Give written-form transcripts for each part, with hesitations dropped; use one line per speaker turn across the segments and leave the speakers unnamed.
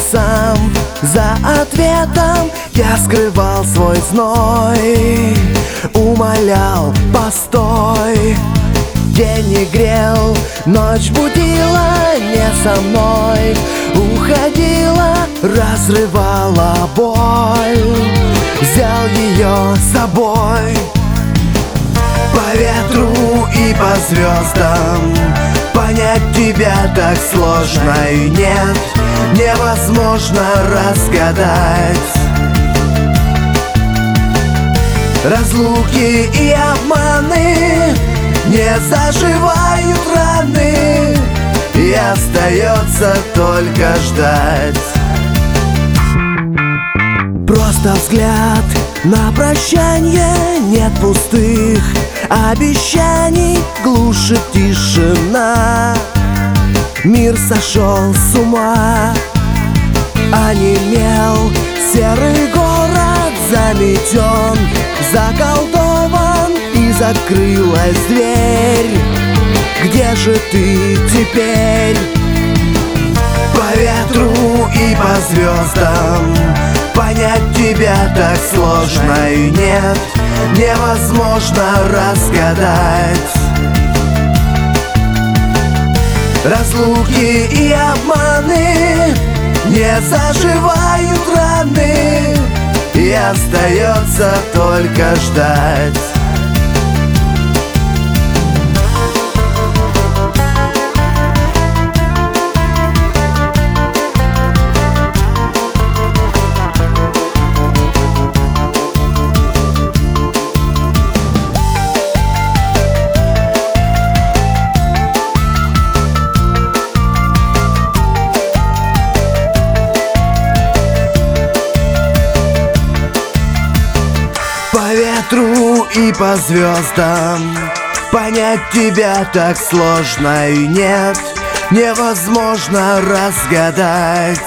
сам за ответом. Я скрывал свой зной, умолял, постой. День не грел, ночь будила, не со мной уходила, разрывала боль. Взял ее с собой. По ветру и по звездам понять тебя так сложно, и нет, невозможно разгадать. Разлуки и обманы не заживают раны, и остается только ждать. Просто взгляд на прощанье, нет пустых обещаний, глушит тишина. Мир сошел с ума, онемел серый город, заметен, заколдован, и закрылась дверь. Где же ты теперь? По ветру и по звездам понять тебя так сложно, и нет, невозможно разгадать. Разлуки и обманы не заживают раны, и остается только ждать. По ветру и по звездам понять тебя так сложно, и нет, невозможно разгадать.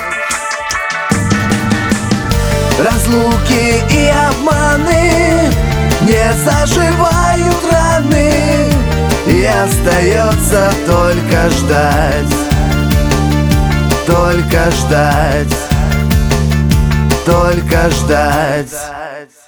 Разлуки и обманы не заживают раны, и остается только ждать. Только ждать. Только ждать.